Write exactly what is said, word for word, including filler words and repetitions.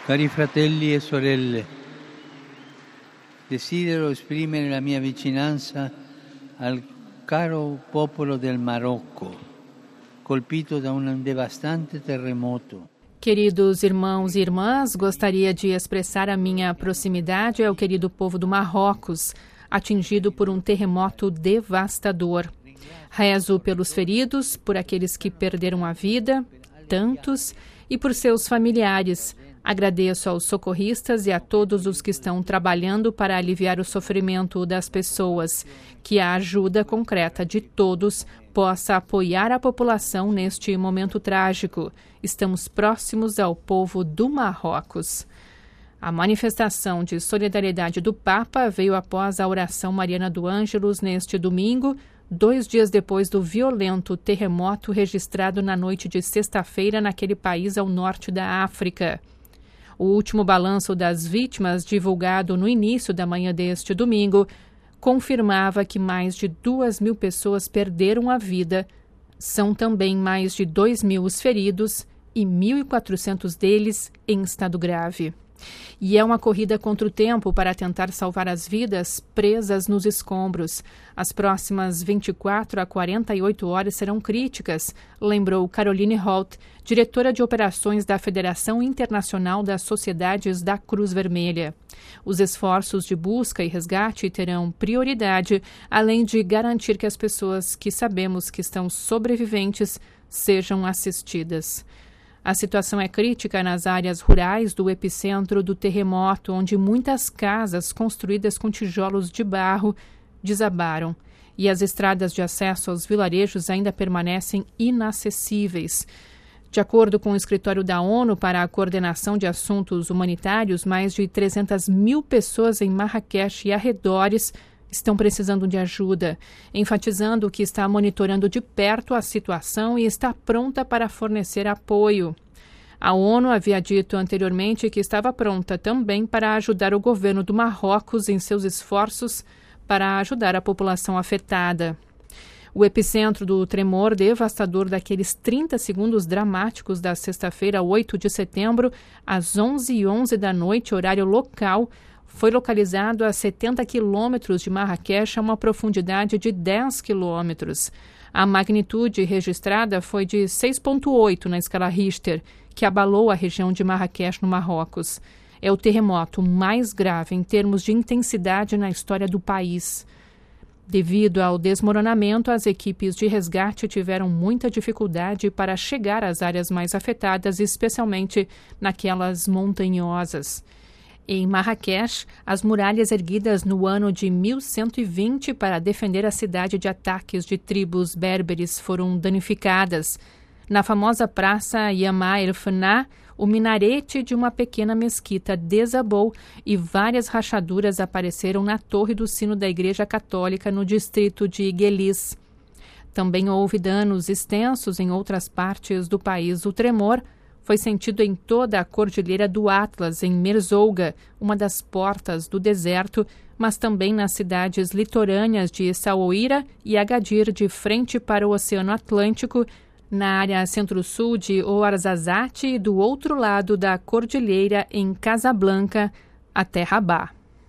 Cari fratelli e sorelle, desidero esprimere la mia vicinanza al caro popolo del Marocco, colpito da un devastante terremoto. Queridos irmãos e irmãs, gostaria de expressar a minha proximidade ao querido povo do Marrocos, atingido por um terremoto devastador. Rezo pelos feridos, por aqueles que perderam a vida, tantos, e por seus familiares. Agradeço aos socorristas e a todos os que estão trabalhando para aliviar o sofrimento das pessoas. Que a ajuda concreta de todos possa apoiar a população neste momento trágico. Estamos próximos ao povo do Marrocos. A manifestação de solidariedade do Papa veio após a oração mariana do Ângelus neste domingo, dois dias depois do violento terremoto registrado na noite de sexta-feira naquele país ao norte da África. O último balanço das vítimas, divulgado no início da manhã deste domingo, confirmava que mais de duas mil pessoas perderam a vida. São também mais de dois mil os feridos e mil e quatrocentos deles em estado grave. E é uma corrida contra o tempo para tentar salvar as vidas presas nos escombros. As próximas vinte e quatro a quarenta e oito horas serão críticas, lembrou Caroline Holt, diretora de operações da Federação Internacional das Sociedades da Cruz Vermelha. Os esforços de busca e resgate terão prioridade, além de garantir que as pessoas que sabemos que estão sobreviventes sejam assistidas. A situação é crítica nas áreas rurais do epicentro do terremoto, onde muitas casas construídas com tijolos de barro desabaram e as estradas de acesso aos vilarejos ainda permanecem inacessíveis. De acordo com o Escritório da ONU para a Coordenação de Assuntos Humanitários, mais de trezentas mil pessoas em Marrakech e arredores estão precisando de ajuda, enfatizando que está monitorando de perto a situação e está pronta para fornecer apoio. A ONU havia dito anteriormente que estava pronta também para ajudar o governo do Marrocos em seus esforços para ajudar a população afetada. O epicentro do tremor devastador daqueles trinta segundos dramáticos da sexta-feira, oito de setembro, às onze e onze da noite, horário local, foi localizado a setenta quilômetros de Marrakech, a uma profundidade de dez quilômetros. A magnitude registrada foi de seis vírgula oito na escala Richter, que abalou a região de Marrakech, no Marrocos. É o terremoto mais grave em termos de intensidade na história do país. Devido ao desmoronamento, as equipes de resgate tiveram muita dificuldade para chegar às áreas mais afetadas, especialmente naquelas montanhosas. Em Marrakech, as muralhas erguidas no ano de mil cento e vinte para defender a cidade de ataques de tribos berberes foram danificadas. Na famosa praça Yama el-Fna, o minarete de uma pequena mesquita desabou e várias rachaduras apareceram na torre do sino da Igreja Católica no distrito de Guelis. Também houve danos extensos em outras partes do país. O tremor foi sentido em toda a Cordilheira do Atlas, em Merzouga, uma das portas do deserto, mas também nas cidades litorâneas de Essaouira e Agadir, de frente para o Oceano Atlântico, na área centro-sul de Ouarzazate e do outro lado da cordilheira, em Casablanca, até Rabat.